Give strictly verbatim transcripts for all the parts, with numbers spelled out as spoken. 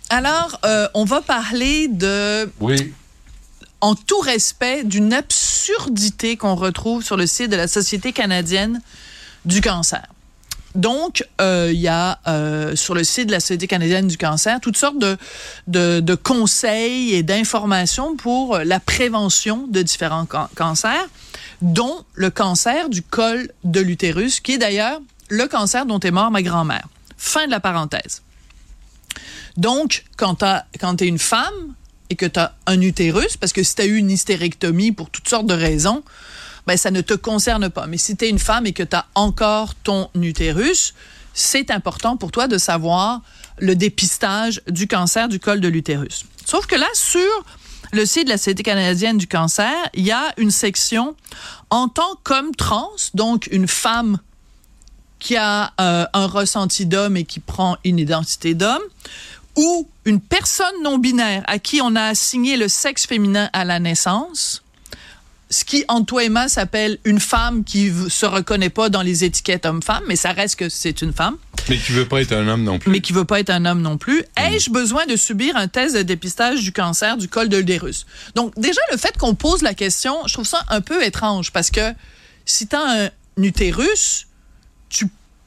Alors, euh, on va parler de... Oui. En tout respect, d'une absurdité qu'on retrouve sur le site de la Société canadienne du cancer. Donc, il euh, y a euh, sur le site de la Société canadienne du cancer toutes sortes de, de, de conseils et d'informations pour la prévention de différents can- cancers, dont le cancer du col de l'utérus, qui est d'ailleurs le cancer dont est morte ma grand-mère. Fin de la parenthèse. Donc, quand t'as, quand t'es une femme et que t'as un utérus, parce que si t'as eu une hystérectomie pour toutes sortes de raisons, ben ça ne te concerne pas. Mais si t'es une femme et que t'as encore ton utérus, c'est important pour toi de savoir le dépistage du cancer du col de l'utérus. Sauf que là, sur le site de la Société canadienne du cancer, il y a une section en tant qu'homme trans, donc une femme qui a euh, un ressenti d'homme et qui prend une identité d'homme, ou une personne non-binaire à qui on a assigné le sexe féminin à la naissance, ce qui, entre toi et moi, s'appelle une femme qui v- se reconnaît pas dans les étiquettes homme-femme, mais ça reste que c'est une femme. Mais qui veut pas être un homme non plus. Mais qui veut pas être un homme non plus. Mmh. Ai-je besoin de subir un test de dépistage du cancer du col de l'utérus? Donc, déjà, le fait qu'on pose la question, je trouve ça un peu étrange, parce que si tu as un utérus, tu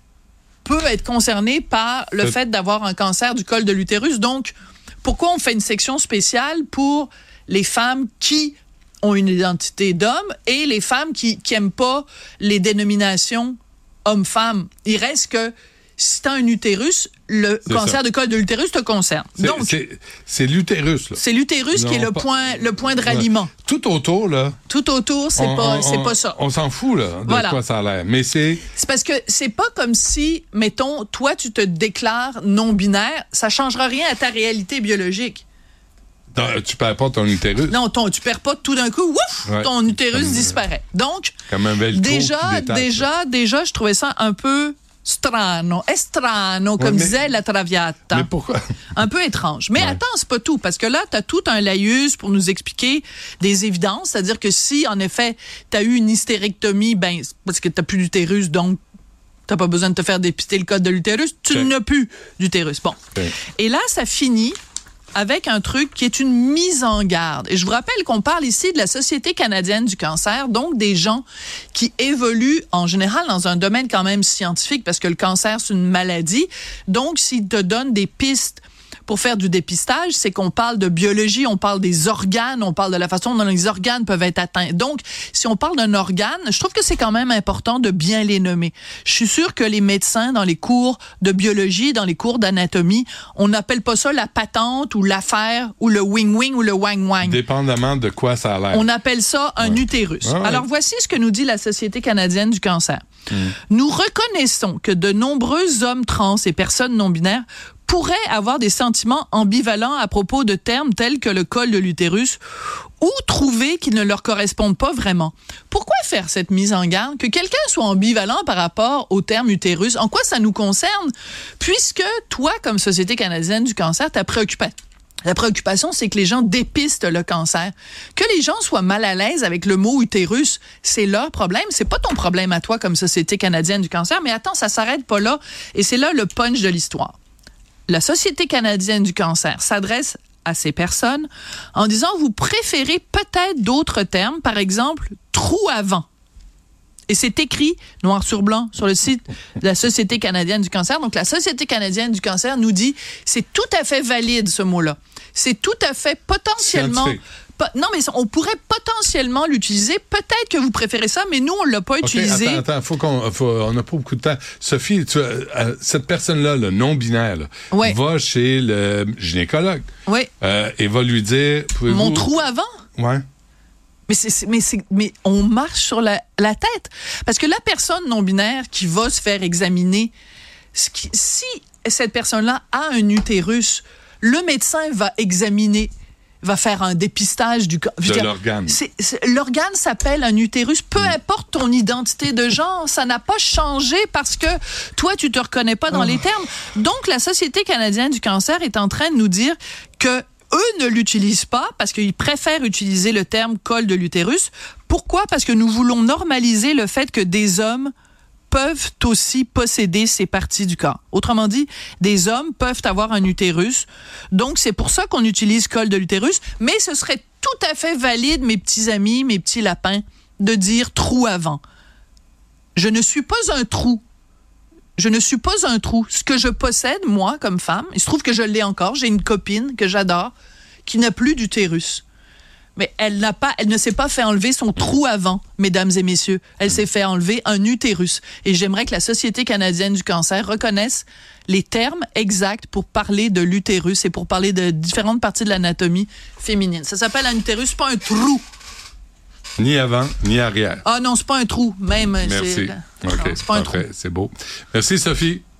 peut être concerné par le fait d'avoir un cancer du col de l'utérus. Donc, pourquoi on fait une section spéciale pour les femmes qui ont une identité d'homme et les femmes qui n'aiment pas les dénominations homme-femme? Il reste que si tu as un utérus, le c'est cancer ça. du col de l'utérus te concerne. C'est, Donc, c'est, c'est l'utérus, là. c'est l'utérus non, qui est le pas, point, le point de ralliement. Ouais. Tout autour, là. Tout autour, c'est on, pas, on, c'est on, pas ça. On s'en fout, là, de voilà. quoi ça a l'air. Mais c'est... C'est parce que c'est pas comme si, mettons, toi, tu te déclares non-binaire, ça changera rien à ta réalité biologique. Non, tu perds pas ton utérus. Non, ton, tu perds pas tout d'un coup, ouf, ouais. ton utérus comme, disparaît. Donc, comme un velcro déjà, qui détache, déjà, là. déjà, je trouvais ça un peu strano, estrano, comme ouais, mais, disait la Traviata. Mais pourquoi? Un peu étrange. Mais ouais. Attends, c'est pas tout, parce que là, t'as tout un laïus pour nous expliquer des évidences, c'est-à-dire que si, en effet, t'as eu une hystérectomie, ben, c'est parce que t'as plus d'utérus, donc t'as pas besoin de te faire dépister le col de l'utérus, tu okay. n'as plus d'utérus. Bon. Okay. Et là, ça finit avec un truc qui est une mise en garde. Et je vous rappelle qu'on parle ici de la Société canadienne du cancer, donc des gens qui évoluent en général dans un domaine quand même scientifique, parce que le cancer, c'est une maladie. Donc, s'ils te donnent des pistes pour faire du dépistage, c'est qu'on parle de biologie, on parle des organes, on parle de la façon dont les organes peuvent être atteints. Donc, si on parle d'un organe, je trouve que c'est quand même important de bien les nommer. Je suis sûre que les médecins, dans les cours de biologie, dans les cours d'anatomie, on n'appelle pas ça la patente ou l'affaire ou le wing-wing ou le wang-wang. Dépendamment de quoi ça a l'air. On appelle ça un ouais. utérus. Ouais, ouais. Alors, voici ce que nous dit la Société canadienne du cancer. Mmh. Nous reconnaissons que de nombreux hommes trans et personnes non-binaires pourraient avoir des sentiments ambivalents à propos de termes tels que le col de l'utérus ou trouver qu'ils ne leur correspondent pas vraiment. Pourquoi faire cette mise en garde? Que quelqu'un soit ambivalent par rapport au terme utérus, en quoi ça nous concerne? Puisque toi, comme Société canadienne du cancer, ta préoccupation, la préoccupation, c'est que les gens dépistent le cancer. Que les gens soient mal à l'aise avec le mot utérus, c'est leur problème. C'est pas ton problème à toi comme Société canadienne du cancer. Mais attends, ça s'arrête pas là. Et c'est là le punch de l'histoire. La Société canadienne du cancer s'adresse à ces personnes en disant vous préférez peut-être d'autres termes, par exemple trou avant. Et c'est écrit noir sur blanc sur le site de la Société canadienne du cancer. Donc la Société canadienne du cancer nous dit c'est tout à fait valide ce mot-là. C'est tout à fait potentiellement po- non mais on pourrait potentiellement l'utiliser. Peut-être que vous préférez ça, mais nous on l'a pas okay, utilisé. Attends, attends, faut qu'on, faut, on n'a pas beaucoup de temps. Sophie, tu, euh, cette personne-là, le non-binaire, là, ouais. va chez le gynécologue oui. euh, et va lui dire mon trou avant. Ouais. Mais, c'est, c'est, mais, c'est, mais on marche sur la, la tête. Parce que la personne non-binaire qui va se faire examiner, qui, si cette personne-là a un utérus, le médecin va examiner, va faire un dépistage du corps. De l'organe. C'est, c'est, l'organe s'appelle un utérus. Peu mmh. importe ton identité de genre, ça n'a pas changé parce que toi, tu te reconnais pas dans oh. les termes. Donc, la Société canadienne du cancer est en train de nous dire que eux ne l'utilisent pas parce qu'ils préfèrent utiliser le terme col de l'utérus. Pourquoi? Parce que nous voulons normaliser le fait que des hommes peuvent aussi posséder ces parties du corps. Autrement dit, des hommes peuvent avoir un utérus. Donc, c'est pour ça qu'on utilise col de l'utérus. Mais ce serait tout à fait valide, mes petits amis, mes petits lapins, de dire trou avant. Je ne suis pas un trou. Je ne suis pas un trou. Ce que je possède, moi, comme femme, il se trouve que je l'ai encore. J'ai une copine que j'adore qui n'a plus d'utérus. Mais elle n'a pas, elle ne s'est pas fait enlever son trou avant, mesdames et messieurs. Elle s'est fait enlever un utérus. Et j'aimerais que la Société canadienne du cancer reconnaisse les termes exacts pour parler de l'utérus et pour parler de différentes parties de l'anatomie féminine. Ça s'appelle un utérus, c'est pas un trou. Ni avant, ni arrière. Ah non, c'est pas un trou, même. Merci. C'est, OK, non, c'est pas un trou. C'est beau. Merci, Sophie.